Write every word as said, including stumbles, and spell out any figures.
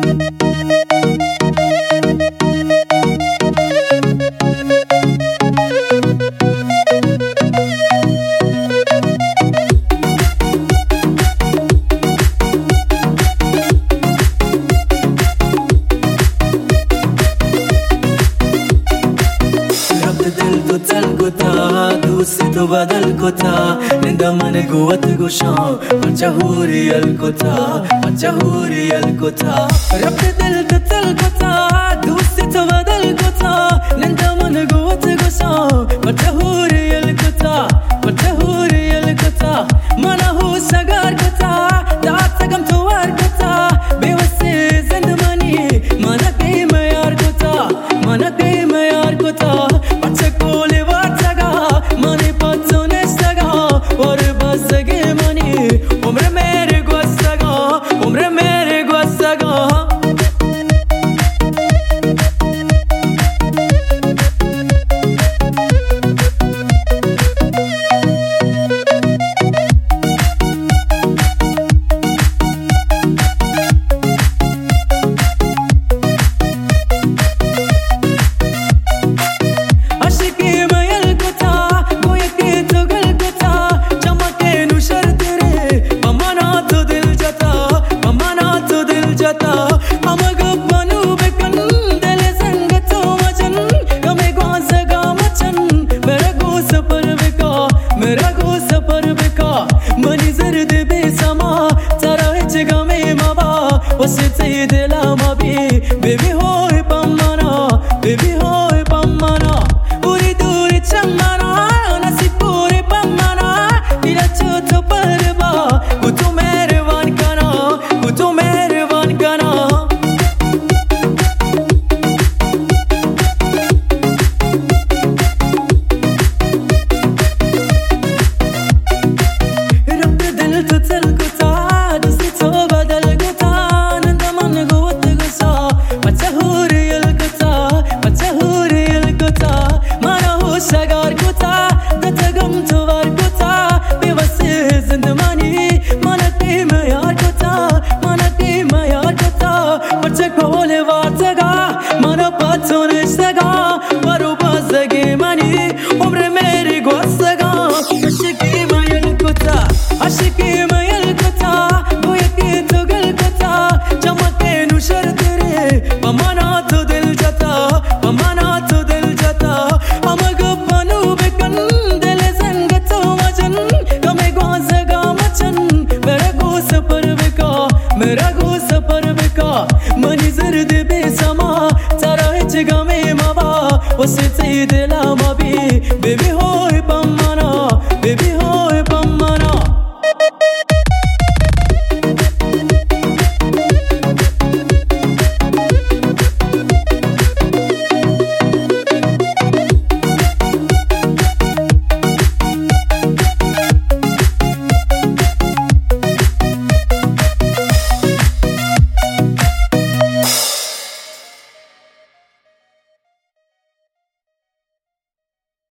दूसितो बदल कोता निंदा मन गुवत गुशा पंचहूरी अलकोता पंचहूरी अलकोता रब दिल तल कोता दूसितो बदल कोता निंदा मन गुवत गुशा पंचहूरी अलकोता पंचहूरी अलकोता मना हो सगार कोता दात सगम तुवार कोता बेवसे जिंदगानी मना के मयार कोता मना के मयार कोता पंचकोले Umre mere gostaga, umre mere gostaga. Ashiki mayal kota, goya ke togal kota, chamake nushar pamana to dil jata, pamana to dil jata. Amaga banu bekan dil sangato machan, kame gwaza ga machan. Mera go sapar beka, mera go sapar beka. Mani zard be sama, tara ich game maba. Wasit dila mabi, baby hoy pamana, baby hoy pamana. Puri duri chamana, nasi puri pamana. Dila choto parba. तू मेहरबान कना तू मेहरबान कना रब दिल तो चल गुता दूसितो बदल गुता नंदा मन गुवत गुसा पंचहूरी अलकोता पंचहूरी अलकोता माना हो सगार गुता दतगम तुवार गुता बेवसे जिंदगानी Kolle vartaga, mana patone saga, varu bazage mani, umre mere gostaga. Ashiki mayal kota, ashiki mayal kota, goya ke togal kota, chamake nushar tere, pamana to dil jata, pamana to dil jata. Amaga panu bekan dil sangato machan, kame gwazaga machan, mera go sapar beka, mera go sapar beka. Mani zard be sama, tara ich game maba, wasit dila mabi, baby hoy pam.